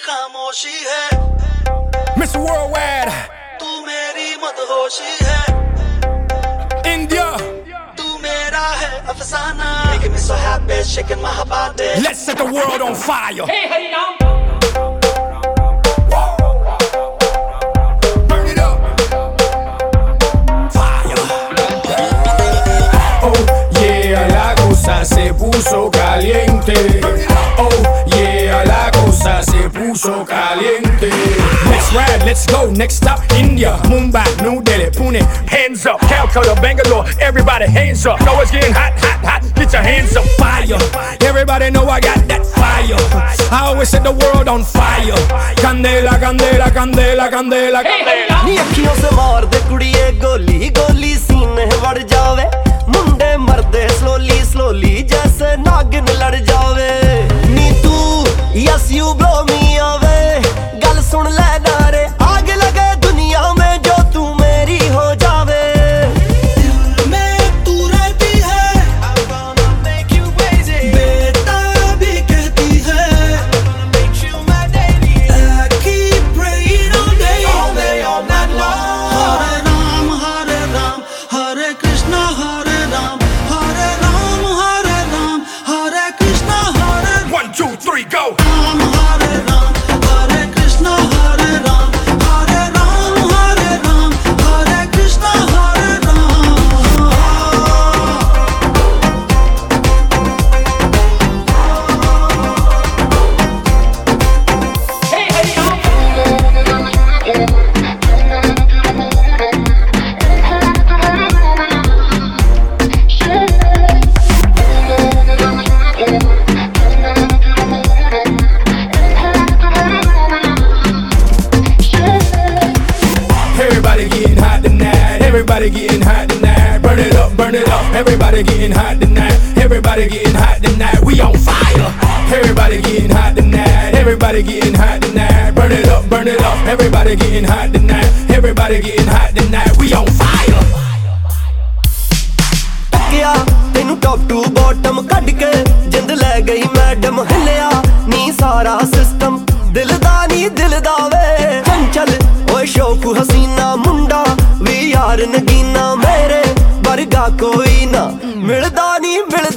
खामोशी है Mr. Worldwide, तू मेरी मदहोशी है India. तू मेरा है अफसाना Making me so happy shaking my body Let's set the world on fire. Hey, Hari Ram. Burn it up. Fire. Oh yeah, la cosa se puso caliente. Oh yeah, la cosa se puso caliente. Let's ride, let's go. Next stop, India, Mumbai, New Delhi, Pune. Hands up, Calcutta, Bangalore. Everybody, hands up. Know it's getting hot, hot, hot. Get your hands up, fire. Everybody know I got that fire. I always set the world on fire. Candela, candela, candela, candela, candela. नी अखियों से मार दे कुड़िए गोली गोली सीने बढ़ जावे मुंडे मरदे slowly slowly जैसे नागिन लड़ जावे नी तू yes you blow me away गल सुन ले नारे आग लगे दुनिया में जो तू मेरी हो जावे दिल में तू रहती है I'm gonna make you crazy बेटा भी कहती है I'm gonna make you my baby I keep praying all day all night long Hare Ram, Hare Krishna, Hare Ram, Hare Ram, Hare Ram, Hare Krishna, Hare Ram. 1, 2, 3, go. Hare Ram, Hare Krishna, Hare Ram, Hare Ram, Hare Ram, Hare Krishna, Hare Ram. Hey, Hari Ram. Everybody getting hot tonight. Everybody getting hot tonight. Burn it up, burn it up. Everybody getting hot tonight. Everybody getting hot tonight. We on fire. Everybody getting hot tonight. Everybody getting hot tonight. Burn it up, burn it up. Everybody getting hot tonight. Everybody getting hot tonight. We on fire. टकिया तेनू top to bottom cut के जिंद ले गई madam हिलिया नी सारा system दिल दा नी दिल दा वे चंचल ओए शौक हसीना मुंडा वी यार नगीना मेरे वर्गा कोई ना मिलदा नी मिलदा